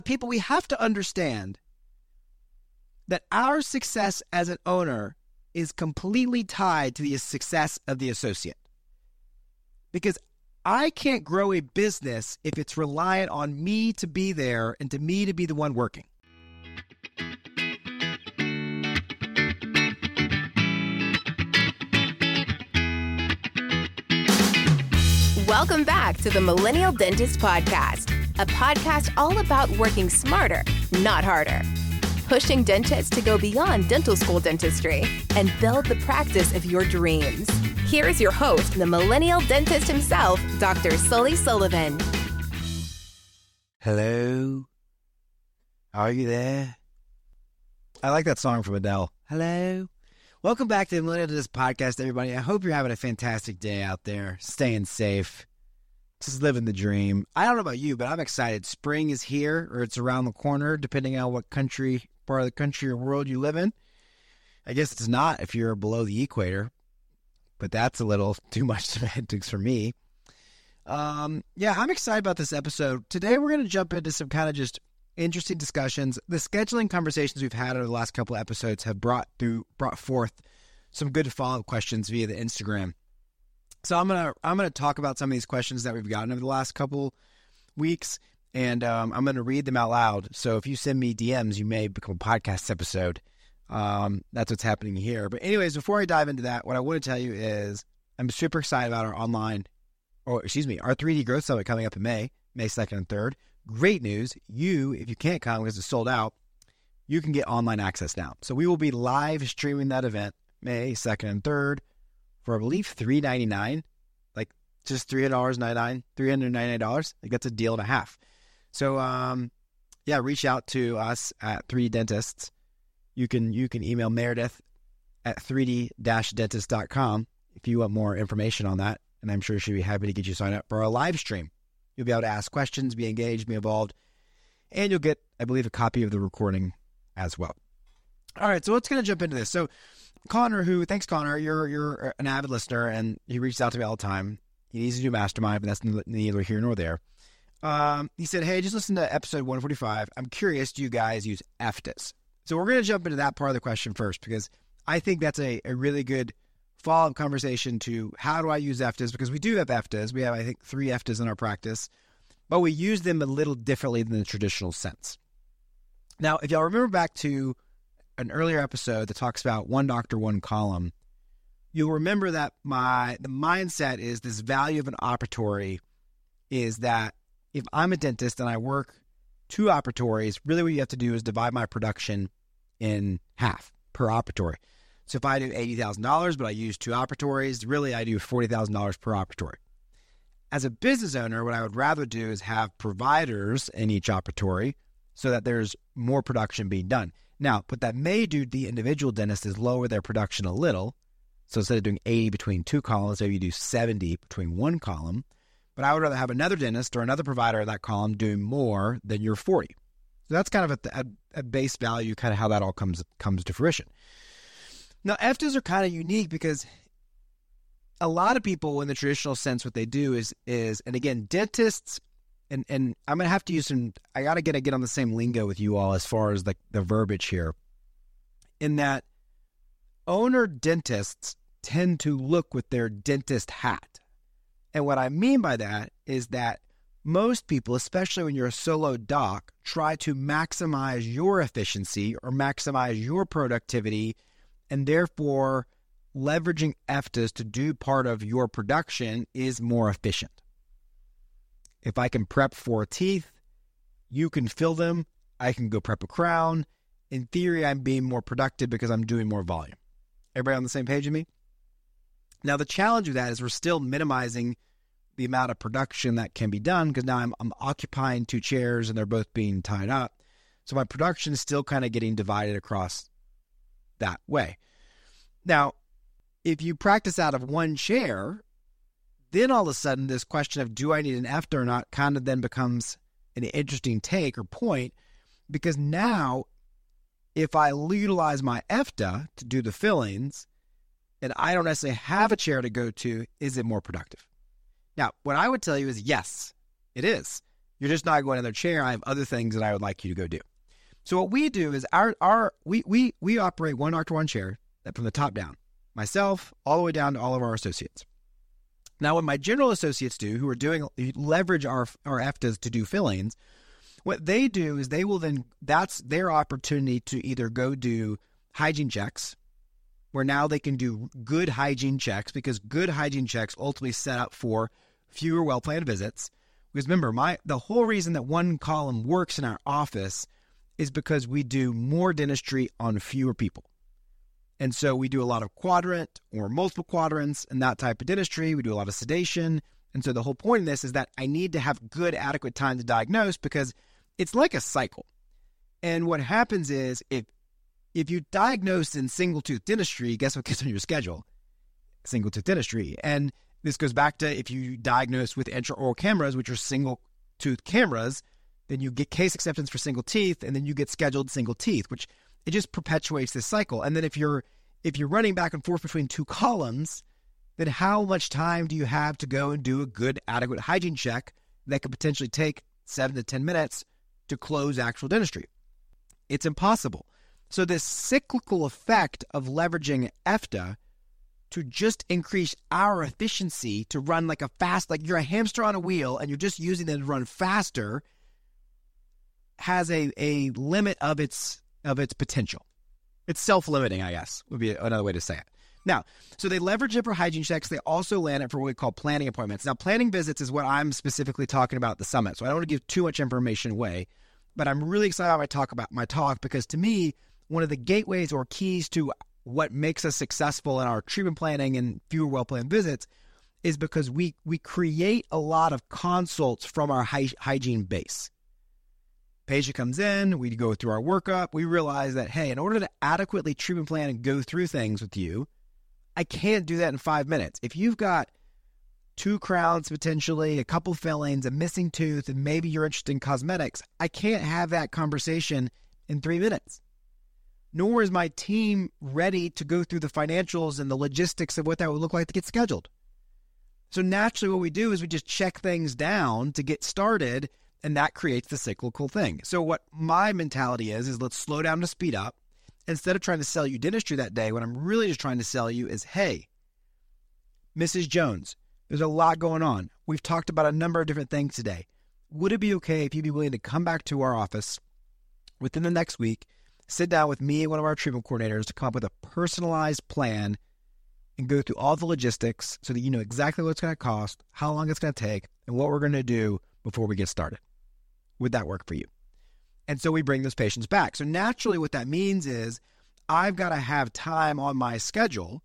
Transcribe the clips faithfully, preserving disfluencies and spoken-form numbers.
People, we have to understand that our success as an owner is completely tied to the success of the associate. Because I can't grow a business if it's reliant on me to be there and to me to be the one working. Welcome back to the Millennial Dentist Podcast, a podcast all about working smarter, not harder. Pushing dentists to go beyond dental school dentistry and build the practice of your dreams. Here is your host, the Millennial Dentist himself, Doctor Sully Sullivan. Hello? Are you there? I like that song from Adele. Hello? Welcome back to the Millennial Dentist Podcast, everybody. I hope you're having a fantastic day out there, staying safe, just living the dream. I don't know about you, but I'm excited. Spring is here, or it's around the corner, depending on what country, part of the country or world you live in. I guess it's not if you're below the equator, but that's a little too much semantics for me. Um, yeah, I'm excited about this episode. Today, we're going to jump into some kind of just interesting discussions. The scheduling conversations we've had over the last couple of episodes have brought through, brought forth some good follow-up questions via the Instagram. So I'm gonna I'm gonna talk about some of these questions that we've gotten over the last couple weeks, and um, I'm gonna read them out loud. So if you send me D Ms, you may become a podcast episode. Um, that's what's happening here. But anyways, before I dive into that, what I want to tell you is I'm super excited about our online, or excuse me, our three D Growth Summit coming up in May, May second and third. Great news. You, if you can't come because it's sold out, you can get online access now. So we will be live streaming that event May second and third for, I believe, three hundred ninety-nine dollars, like just three hundred ninety-nine dollars, three hundred ninety-nine dollars. Like that's a deal and a half. So, um, yeah, reach out to us at three D Dentists. You can, you can email Meredith at three D dentist dot com if you want more information on that. And I'm sure she'll be happy to get you signed up for a live stream. You'll be able to ask questions, be engaged, be involved, and you'll get, I believe, a copy of the recording as well. All right, so let's going to jump into this. So Connor, who, thanks Connor, you're you're an avid listener, and he reaches out to me all the time. He needs to do Mastermind, but that's neither here nor there. Um, he said, hey, just listen to episode one forty-five. I'm curious, do you guys use F T S? So we're going to jump into that part of the question first, because I think that's a, a really good follow-up conversation to how do I use F T S, because we do have F T S. We have, I think, three F T S in our practice, but we use them a little differently than the traditional sense. Now, if y'all remember back to an earlier episode that talks about one doctor, one column, you'll remember that my the mindset is this value of an operatory is that if I'm a dentist and I work two operatories, really what you have to do is divide my production in half per operatory. So if I do eighty thousand dollars, but I use two operatories, really I do forty thousand dollars per operatory. As a business owner, what I would rather do is have providers in each operatory so that there's more production being done. Now, what that may do to the individual dentist is lower their production a little. So instead of doing eighty between two columns, maybe you do seventy between one column. But I would rather have another dentist or another provider in that column doing more than your forty. So that's kind of at, the, at, at base value, kind of how that all comes comes to fruition. Now, F T S are kind of unique because a lot of people in the traditional sense, what they do is, is and again, dentists, and, and I'm going to have to use some, I got to get, get on the same lingo with you all as far as like the verbiage here, in that owner dentists tend to look with their dentist hat. And what I mean by that is that most people, especially when you're a solo doc, try to maximize your efficiency or maximize your productivity, and therefore leveraging F T S to do part of your production is more efficient. If I can prep four teeth, you can fill them, I can go prep a crown. In theory, I'm being more productive because I'm doing more volume. Everybody on the same page with me? Now, the challenge with that is we're still minimizing the amount of production that can be done because now I'm, I'm occupying two chairs and they're both being tied up. So my production is still kind of getting divided across that way. Now, if you practice out of one chair, then all of a sudden this question of do I need an F T or not kind of then becomes an interesting take or point, because now if I utilize my F T to do the fillings and I don't necessarily have a chair to go to, is it more productive? Now, what I would tell you is yes, it is. You're just not going in their chair. I have other things that I would like you to go do. So what we do is our our we we we operate one doctor, one chair that from the top down. Myself, all the way down to all of our associates. Now, what my general associates do, who are doing who leverage our our F T As to do fillings, what they do is they will then, that's their opportunity to either go do hygiene checks, where now they can do good hygiene checks, because good hygiene checks ultimately set up for fewer well-planned visits. Because remember, my the whole reason that one column works in our office is because we do more dentistry on fewer people. And so we do a lot of quadrant or multiple quadrants and that type of dentistry. We do a lot of sedation. And so the whole point of this is that I need to have good, adequate time to diagnose, because it's like a cycle. And what happens is if if you diagnose in single tooth dentistry, guess what gets on your schedule? Single tooth dentistry. And this goes back to if you diagnose with intraoral cameras, which are single tooth cameras, then you get case acceptance for single teeth, and then you get scheduled single teeth, which it just perpetuates this cycle. And then if you're if you're running back and forth between two columns, then how much time do you have to go and do a good, adequate hygiene check that could potentially take seven to ten minutes to close actual dentistry? It's impossible. So this cyclical effect of leveraging F T A to just increase our efficiency to run like a fast, like you're a hamster on a wheel and you're just using them to run faster, has a, a limit of its of its potential. It's self-limiting, I guess, would be another way to say it. Now, so they leverage it for hygiene checks. They also land it for what we call planning appointments. Now, planning visits is what I'm specifically talking about at the summit, so I don't want to give too much information away, but I'm really excited about my talk about my talk because to me, one of the gateways or keys to what makes us successful in our treatment planning and fewer well-planned visits is because we we create a lot of consults from our hy- hygiene base. Patient comes in, we go through our workup, we realize that, hey, in order to adequately treatment plan and go through things with you, I can't do that in five minutes. If you've got two crowns potentially, a couple fillings, a missing tooth, and maybe you're interested in cosmetics, I can't have that conversation in three minutes. Nor is my team ready to go through the financials and the logistics of what that would look like to get scheduled. So naturally what we do is we just check things down to get started, and that creates the cyclical thing. So what my mentality is, is let's slow down to speed up. Instead of trying to sell you dentistry that day, what I'm really just trying to sell you is, hey, Missus Jones, there's a lot going on. We've talked about a number of different things today. Would it be okay if you'd be willing to come back to our office within the next week, sit down with me and one of our treatment coordinators to come up with a personalized plan and go through all the logistics so that you know exactly what it's going to cost, how long it's going to take, and what we're going to do before we get started. Would that work for you? And so we bring those patients back. So naturally what that means is I've got to have time on my schedule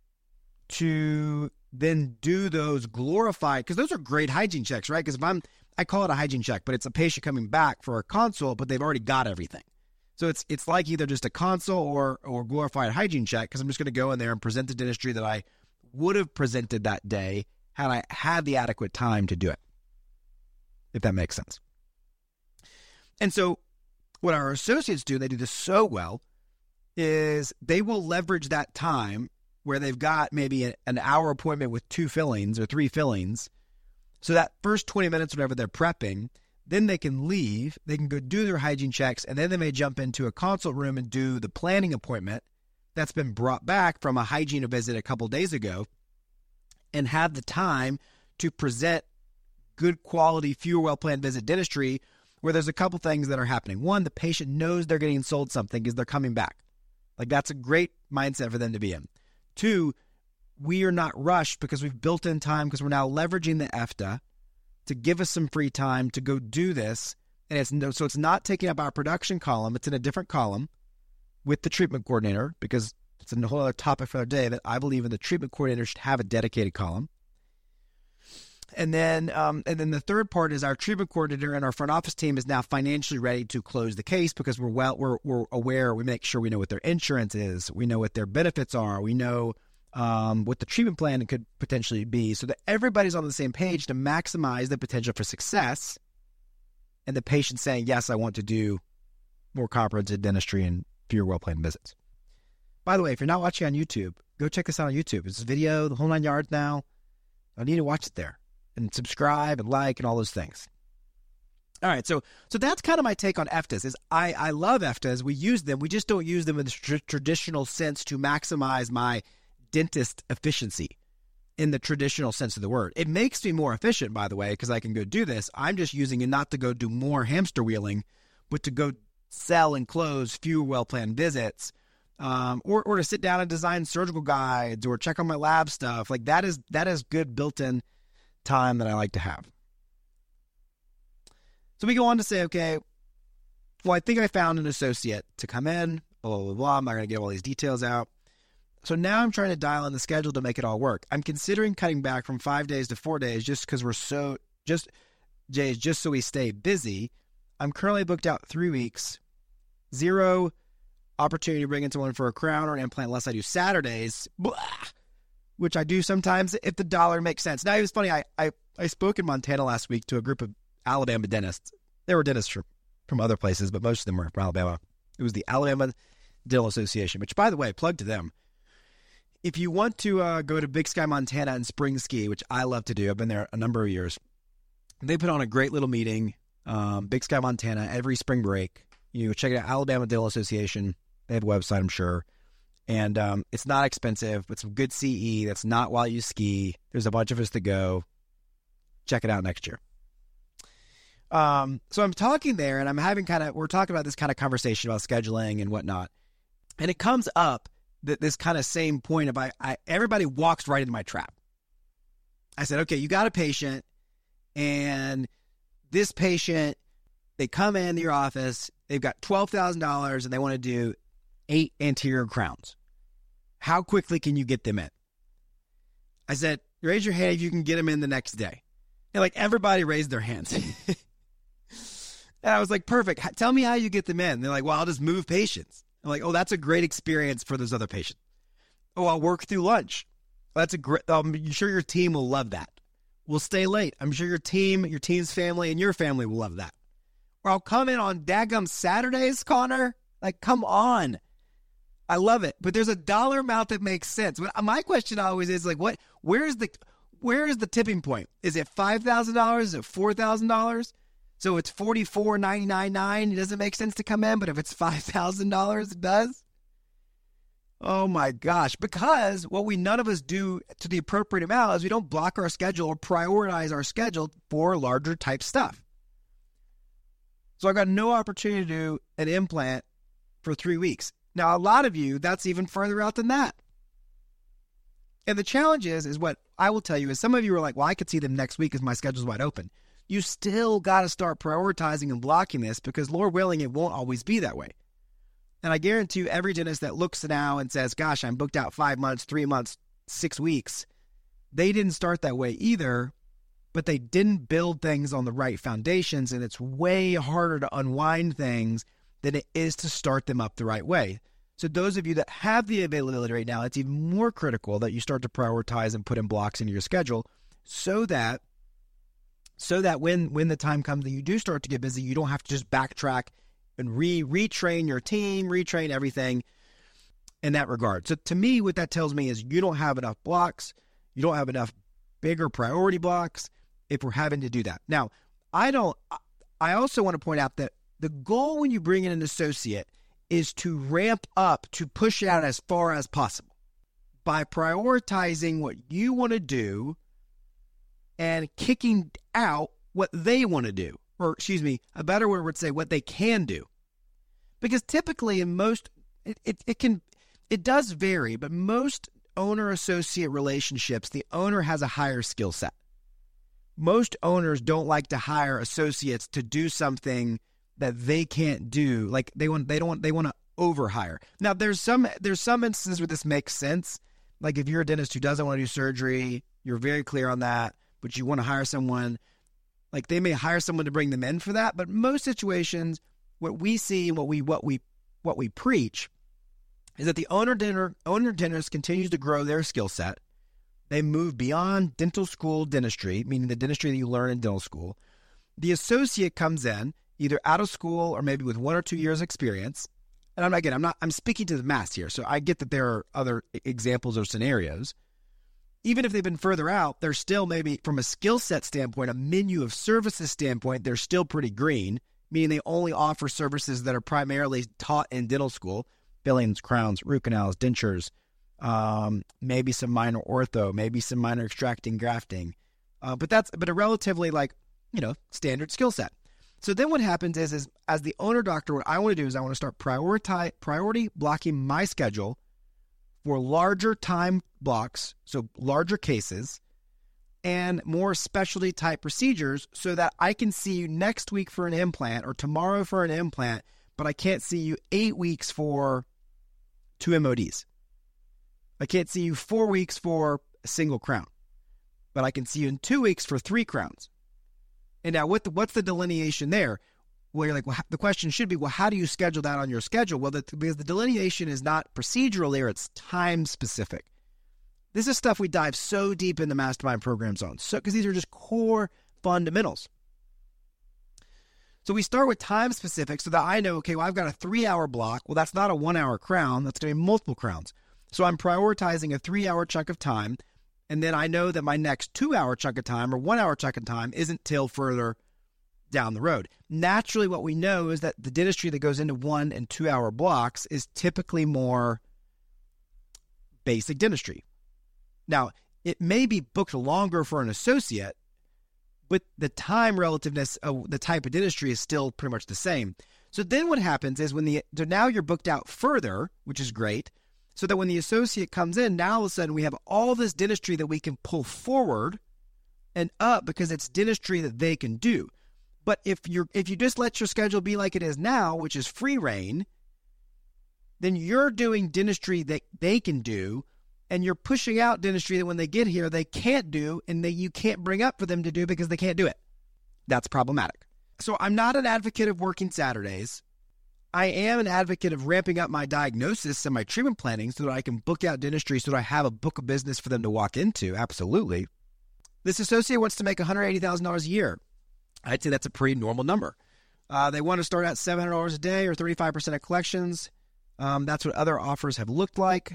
to then do those glorified, because those are great hygiene checks, right? Because if I'm, I call it a hygiene check, but it's a patient coming back for a consult, but they've already got everything. So it's it's like either just a consult or or glorified hygiene check, because I'm just going to go in there and present the dentistry that I would have presented that day had I had the adequate time to do it, if that makes sense. And so what our associates do, they do this so well, is they will leverage that time where they've got maybe a, an hour appointment with two fillings or three fillings. So that first twenty minutes, whenever they're prepping, then they can leave, they can go do their hygiene checks, and then they may jump into a consult room and do the planning appointment that's been brought back from a hygiene visit a couple days ago, and have the time to present good quality, fewer well-planned visit dentistry where there's a couple things that are happening. One, the patient knows they're getting sold something because they're coming back. Like that's a great mindset for them to be in. Two, we are not rushed because we've built in time because we're now leveraging the F T A to give us some free time to go do this. And it's no, so it's not taking up our production column. It's in a different column with the treatment coordinator, because it's a whole other topic for our day that I believe in the treatment coordinator should have a dedicated column. And then, um, and then the third part is our treatment coordinator and our front office team is now financially ready to close the case because we're well, we're we're aware. We make sure we know what their insurance is. We know what their benefits are. We know um, what the treatment plan could potentially be, so that everybody's on the same page to maximize the potential for success. And the patient saying, "Yes, I want to do more comprehensive dentistry and fewer well-planned visits." By the way, if you're not watching on YouTube, go check this out on YouTube. It's a video, the whole nine yards now. I need to watch it there. And subscribe and like and all those things. All right, so so that's kind of my take on F T As. Is I, I love F T As. We use them. We just don't use them in the tr- traditional sense to maximize my dentist efficiency in the traditional sense of the word. It makes me more efficient, by the way, because I can go do this. I'm just using it not to go do more hamster wheeling, but to go sell and close fewer well-planned visits, um, or or to sit down and design surgical guides or check on my lab stuff. Like that is that is good built-in time that I like to have. So we go on to say, okay, well, I think I found an associate to come in, blah, blah, blah, blah. I'm not going to get all these details out. So now I'm trying to dial in the schedule to make it all work. I'm considering cutting back from five days to four days just because we're so, just, Jay, just so we stay busy. I'm currently booked out three weeks, zero opportunity to bring in someone for a crown or an implant unless I do Saturdays, blah, which I do sometimes if the dollar makes sense. Now, it was funny. I, I, I spoke in Montana last week to a group of Alabama dentists. There were dentists from, from other places, but most of them were from Alabama. It was the Alabama Dental Association, which, by the way, plug to them. If you want to uh, go to Big Sky, Montana and spring ski, which I love to do, I've been there a number of years. They put on a great little meeting, um, Big Sky, Montana, every spring break. You check it out, Alabama Dental Association. They have a website, I'm sure. And um, it's not expensive, but some good C E. That's not while you ski. There's a bunch of us to go. Check it out next year. Um, so I'm talking there and I'm having kind of, we're talking about this kind of conversation about scheduling and whatnot. And it comes up that this kind of same point of I, I, everybody walks right into my trap. I said, okay, you got a patient and this patient, they come in your office, they've got twelve thousand dollars and they want to do eight anterior crowns. How quickly can you get them in? I said, raise your hand if you can get them in the next day. And like everybody raised their hands. And I was like, perfect. Tell me how you get them in. And they're like, well, I'll just move patients. I'm like, oh, that's a great experience for those other patients. Oh, I'll work through lunch. That's a great, I'm sure your team will love that. We'll stay late. I'm sure your team, your team's family, and your family will love that. Or I'll come in on daggum Saturdays, Connor. Like, come on. I love it. But there's a dollar amount that makes sense. But my question always is like, what, where's the, where is the tipping point? Is it five thousand dollars? Is it four thousand dollars? So it's forty-four ninety-nine nine. It doesn't make sense to come in, but if it's five thousand dollars, it does. Oh my gosh. Because what we none of us do to the appropriate amount is we don't block our schedule or prioritize our schedule for larger type stuff. So I got no opportunity to do an implant for three weeks. Now, a lot of you, that's even further out than that. And the challenge is, is what I will tell you is some of you are like, well, I could see them next week because my schedule's wide open. You still got to start prioritizing and blocking this because Lord willing, it won't always be that way. And I guarantee you every dentist that looks now and says, gosh, I'm booked out five months, three months, six weeks, they didn't start that way either, but they didn't build things on the right foundations. And it's way harder to unwind things than it is to start them up the right way. So those of you that have the availability right now, it's even more critical that you start to prioritize and put in blocks into your schedule so that So that when, when the time comes that you do start to get busy, you don't have to just backtrack and re retrain your team, retrain everything in that regard. So to me, what that tells me is you don't have enough blocks. You don't have enough bigger priority blocks if we're having to do that. Now, I don't, I also want to point out that the goal when you bring in an associate is to ramp up, to push out as far as possible by prioritizing what you want to do and kicking out what they want to do. Or, excuse me, a better word would say what they can do. Because typically in most, it, it, it can, it does vary, but most owner-associate relationships, the owner has a higher skill set. Most owners don't like to hire associates to do something that they can't do. Like they want, they don't want, they want to overhire. Now there's some, there's some instances where this makes sense. Like if you're a dentist who doesn't want to do surgery, you're very clear on that, but you want to hire someone, like they may hire someone to bring them in for that. But most situations, what we see and what we, what we, what we preach is that the owner dinner, owner dentist continues to grow their skill set. They move beyond dental school dentistry, meaning the dentistry that you learn in dental school. The associate comes in either out of school or maybe with one or two years experience. And I'm again, I'm not, I'm speaking to the mass here. So I get that there are other examples or scenarios. even if they've been further out, they're still maybe from a skill set standpoint, a menu of services standpoint, they're still pretty green, meaning they only offer services that are primarily taught in dental school, fillings, crowns, root canals, dentures, um, maybe some minor ortho, maybe some minor extracting, grafting. Uh, but that's but a relatively like, you know, standard skill set. So then what happens is, is as the owner doctor, what I want to do is I want to start prioritize, priority blocking my schedule for larger time blocks, so larger cases, and more specialty type procedures so that I can see you next week for an implant or tomorrow for an implant, but I can't see you eight weeks for two M O Ds. I can't see you four weeks for a single crown, but I can see you in two weeks for three crowns. And now what the, what's the delineation there? Well, you're like, well, the question should be, well, how do you schedule that on your schedule? Well, the, because the delineation is not procedural there, it's time specific. This is stuff we dive so deep in the mastermind programs on, so because these are just core fundamentals. So we start with time specific so that I know, okay, well, I've got a three hour block. Well, that's not a one hour crown. That's going to be multiple crowns. So I'm prioritizing a three hour chunk of time. And then I know that my next two hour chunk of time or one hour chunk of time isn't till further down the road. Naturally, what we know is that the dentistry that goes into one and two hour blocks is typically more basic dentistry. Now, it may be booked longer for an associate, but the time relativeness of the type of dentistry is still pretty much the same. So then what happens is when the, so now you're booked out further, which is great, so that when the associate comes in, now all of a sudden we have all this dentistry that we can pull forward and up because it's dentistry that they can do. But if you're if you just let your schedule be like it is now, which is free reign, then you're doing dentistry that they can do, and you're pushing out dentistry that when they get here they can't do, and that you can't bring up for them to do because they can't do it. That's problematic. So I'm not an advocate of working Saturdays. I am an advocate of ramping up my diagnosis and my treatment planning so that I can book out dentistry so that I have a book of business for them to walk into. Absolutely. This associate wants to make one hundred eighty thousand dollars a year. I'd say that's a pretty normal number. Uh, they want to start at seven hundred dollars a day or thirty-five percent of collections. Um, that's what other offers have looked like.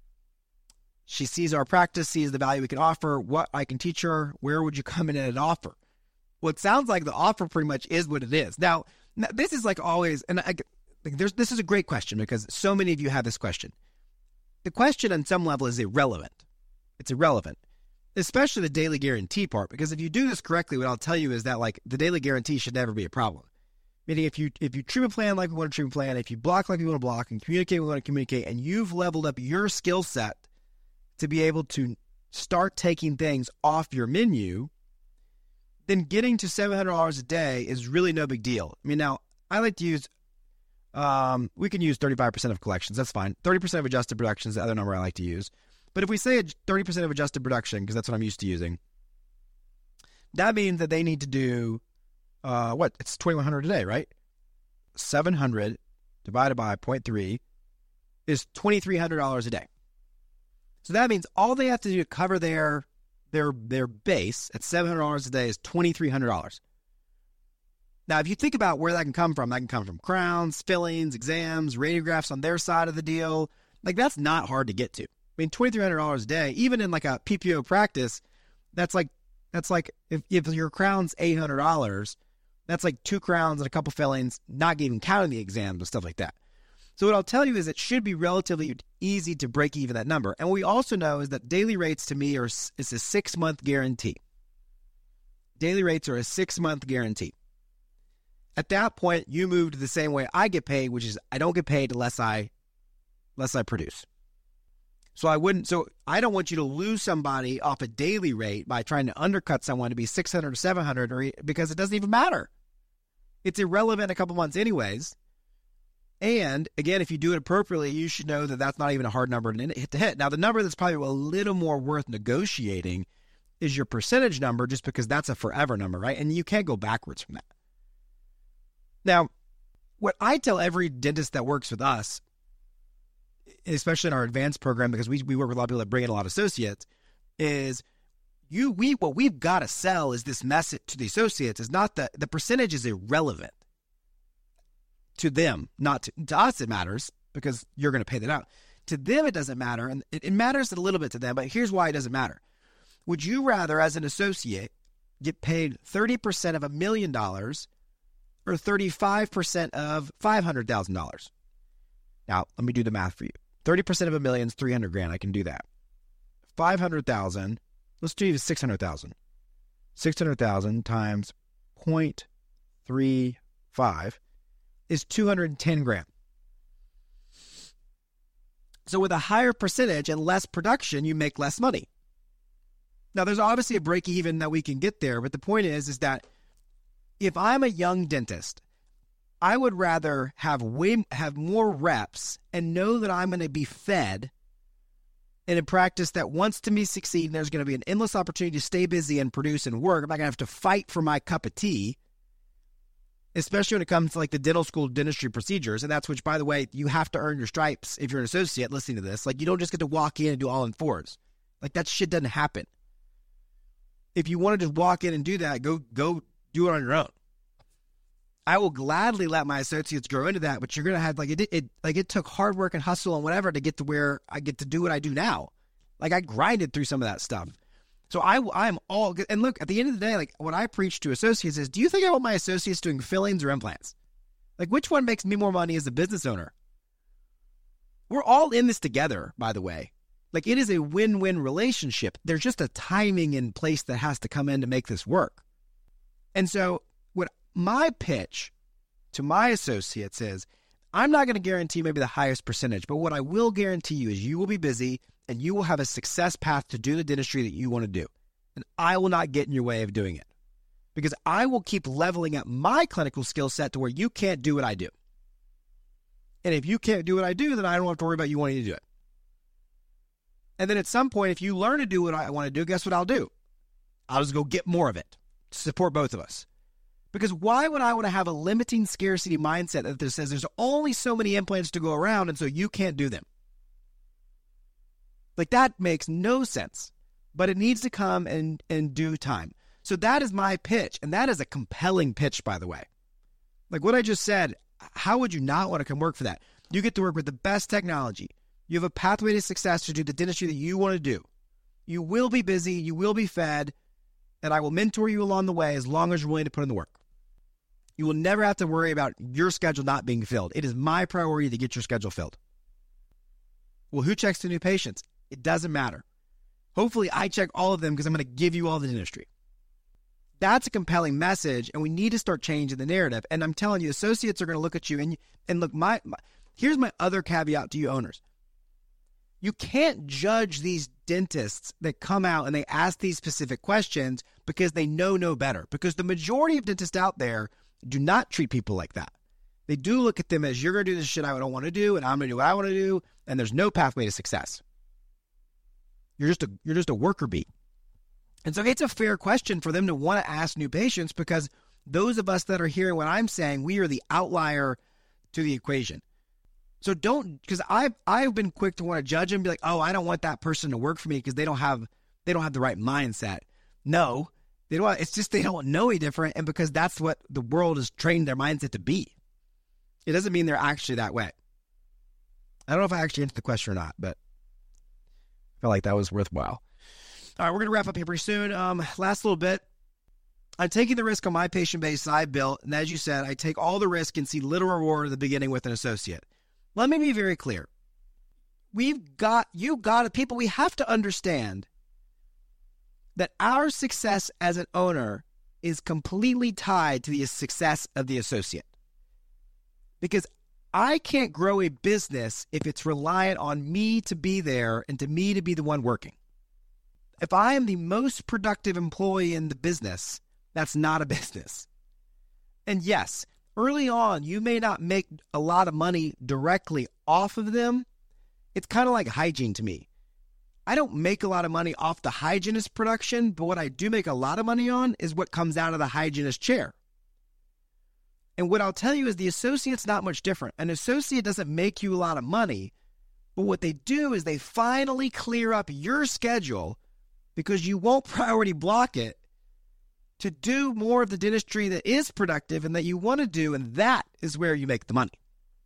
She sees our practice, sees the value we can offer, what I can teach her. Where would you come in at an offer? Well, it sounds like the offer pretty much is what it is. Now, this is like always, and I, there's, this is a great question because so many of you have this question. The question on some level is irrelevant. It's irrelevant, especially the daily guarantee part, because if you do this correctly, what I'll tell you is that like the daily guarantee should never be a problem. Meaning if you if you treatment plan like we want to treatment plan, if you block like we want to block, and communicate like we want to communicate, and you've leveled up your skill set to be able to start taking things off your menu, then getting to seven hundred dollars a day is really no big deal. I mean, now, I like to use, um, we can use thirty-five percent of collections. That's fine. thirty percent of adjusted production is the other number I like to use. But if we say thirty percent of adjusted production, because that's what I'm used to using, that means that they need to do, uh, what? It's twenty-one hundred dollars a day, right? seven hundred divided by zero point three is twenty-three hundred dollars a day. So that means all they have to do to cover their their their base at seven hundred dollars a day is twenty-three hundred dollars. Now, if you think about where that can come from, that can come from crowns, fillings, exams, radiographs on their side of the deal. Like, that's not hard to get to. I mean, twenty-three hundred dollars a day, even in like a P P O practice, that's like, that's like if, if your crown's eight hundred dollars, that's like two crowns and a couple fillings, not even counting the exams and stuff like that. So what I'll tell you is it should be relatively easy to break even that number. And what we also know is that daily rates to me are is a six-month guarantee. Daily rates are a six-month guarantee. At that point, you move to the same way I get paid, which is I don't get paid unless I, unless I produce. So I wouldn't. So I don't want you to lose somebody off a daily rate by trying to undercut someone to be six hundred or seven hundred, or because it doesn't even matter. It's irrelevant in a couple months, anyways. And again, if you do it appropriately, you should know that that's not even a hard number to hit to hit. Now, the number that's probably a little more worth negotiating is your percentage number, just because that's a forever number, right? And you can't go backwards from that. Now, what I tell every dentist that works with us, especially in our advanced program, because we, we work with a lot of people that bring in a lot of associates, is you we what we've got to sell is this message to the associates is not that the percentage is irrelevant to them. Not to, to us, it matters because you're going to pay that out. To them, it doesn't matter, and it, it matters a little bit to them, but here's why it doesn't matter. Would you rather, as an associate, get paid thirty percent of a million dollars or thirty-five percent of five hundred thousand dollars? Now, let me do the math for you. thirty percent of a million is three hundred grand. I can do that. five hundred thousand, let's do six hundred thousand. six hundred thousand times zero point three five is two hundred ten grand. So with a higher percentage and less production, you make less money. Now, there's obviously a break even that we can get there, but the point is, is that if I'm a young dentist, I would rather have way have more reps and know that I'm going to be fed in a practice that wants to me succeed, and there's going to be an endless opportunity to stay busy and produce and work. I'm not going to have to fight for my cup of tea, especially when it comes to like the dental school dentistry procedures. And that's which, by the way, you have to earn your stripes if you're an associate listening to this. Like, you don't just get to walk in and do all in fours. Like, that shit doesn't happen. If you want to just walk in and do that, go go do it on your own. I will gladly let my associates grow into that, but you're gonna have like it, it like it took hard work and hustle and whatever to get to where I get to do what I do now. Like, I grinded through some of that stuff. So I I'm all good. And look, at the end of the day, like, what I preach to associates is, do you think I want my associates doing fillings or implants? Like, which one makes me more money as a business owner? We're all in this together, by the way. Like, it is a win-win relationship. There's just a timing in place that has to come in to make this work. And so what my pitch to my associates is, I'm not going to guarantee maybe the highest percentage, but what I will guarantee you is you will be busy and you will have a success path to do the dentistry that you want to do. And I will not get in your way of doing it, because I will keep leveling up my clinical skill set to where you can't do what I do. And if you can't do what I do, then I don't have to worry about you wanting to do it. And then at some point, if you learn to do what I want to do, guess what I'll do? I'll just go get more of it to support both of us. Because why would I want to have a limiting scarcity mindset that says there's only so many implants to go around and so you can't do them? Like, that makes no sense, but it needs to come in, in due time. So that is my pitch, and that is a compelling pitch, by the way. Like what I just said, how would you not want to come work for that? You get to work with the best technology. You have a pathway to success to do the dentistry that you want to do. You will be busy, you will be fed, and I will mentor you along the way as long as you're willing to put in the work. You will never have to worry about your schedule not being filled. It is my priority to get your schedule filled. Well, who checks the new patients? It doesn't matter. Hopefully I check all of them because I'm going to give you all the dentistry. That's a compelling message, and we need to start changing the narrative. And I'm telling you, associates are going to look at you and, and look, my, my here's my other caveat to you owners. You can't judge these dentists that come out and they ask these specific questions because they know no better. Because the majority of dentists out there do not treat people like that. They do look at them as, you're going to do this shit I don't want to do, and I'm going to do what I want to do, and there's no pathway to success. You're just a you're just a worker bee. And so it's a fair question for them to want to ask new patients, because those of us that are hearing what I'm saying, we are the outlier to the equation. So don't, because I've I've been quick to want to judge and be like, oh, I don't want that person to work for me because they don't have they don't have the right mindset. No, they don't. It's just they don't know any different, and because that's what the world has trained their mindset to be. It doesn't mean they're actually that way. I don't know if I actually answered the question or not, but I felt like that was worthwhile. All right, we're going to wrap up here pretty soon. Um, last little bit. I'm taking the risk on my patient base that I built, and as you said, I take all the risk and see little reward at the beginning with an associate. Let me be very clear. We've got, you got, people, we have to understand that our success as an owner is completely tied to the success of the associate. Because I can't grow a business if it's reliant on me to be there and to me to be the one working. If I am the most productive employee in the business, that's not a business. And yes, early on, you may not make a lot of money directly off of them. It's kind of like hygiene to me. I don't make a lot of money off the hygienist production, but what I do make a lot of money on is what comes out of the hygienist chair. And what I'll tell you is the associate's not much different. An associate doesn't make you a lot of money, but what they do is they finally clear up your schedule because you won't priority block it to do more of the dentistry that is productive and that you want to do, and that is where you make the money.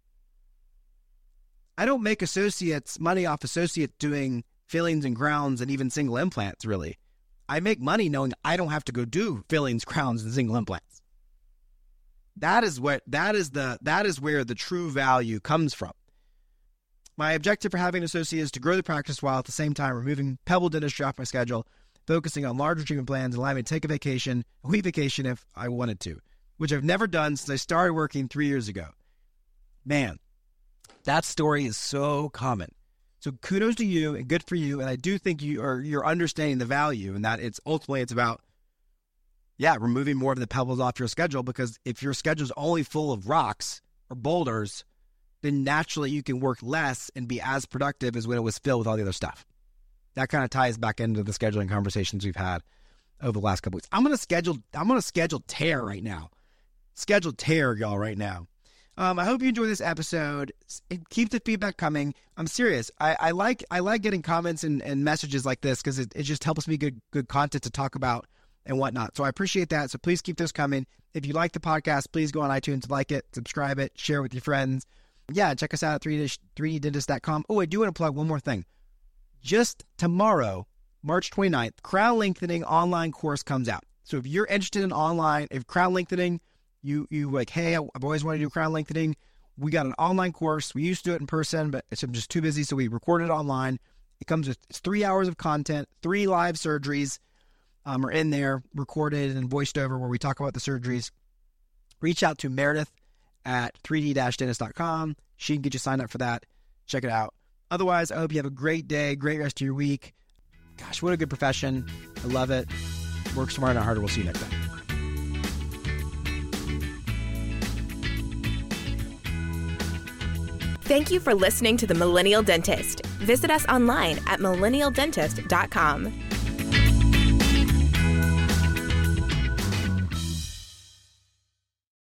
I don't make associates money off associates doing fillings and crowns and even single implants, really. I make money knowing I don't have to go do fillings, crowns, and single implants. That is what that is the that is where the true value comes from. My objective for having an associate is to grow the practice while at the same time removing pebble dentistry off my schedule, focusing on larger treatment plans, allowing me to take a vacation, a week vacation if I wanted to, which I've never done since I started working three years ago. Man, that story is so common. So kudos to you and good for you. And I do think you are you're understanding the value and that it's ultimately it's about, yeah, removing more of the pebbles off your schedule, because if your schedule is only full of rocks or boulders, then naturally you can work less and be as productive as when it was filled with all the other stuff. That kind of ties back into the scheduling conversations we've had over the last couple weeks. I'm going to schedule, I'm going to schedule tear right now. Schedule tear, y'all, right now. Um, I hope you enjoy this episode. Keep the feedback coming. I'm serious. I, I like I like getting comments and, and messages like this because it, it just helps me get good content to talk about and whatnot. So I appreciate that. So please keep those coming. If you like the podcast, please go on iTunes, like it, subscribe it, share with your friends. Yeah, check us out at three D dentist dot com. Oh, I do want to plug one more thing. Just tomorrow, March twenty-ninth, crown lengthening online course comes out. So if you're interested in online, if crown lengthening, you you like, hey, I've always wanted to do crown lengthening. We got an online course. We used to do it in person, but I'm just too busy, so we recorded it online. It comes with it's three hours of content, three live surgeries um, are in there, recorded and voiced over, where we talk about the surgeries. Reach out to Meredith at three D dentist dot com. She can get you signed up for that. Check it out. Otherwise, I hope you have a great day, great rest of your week. Gosh, what a good profession. I love it. Work smarter, not harder. We'll see you next time. Thank you for listening to The Millennial Dentist. Visit us online at millennial dentist dot com.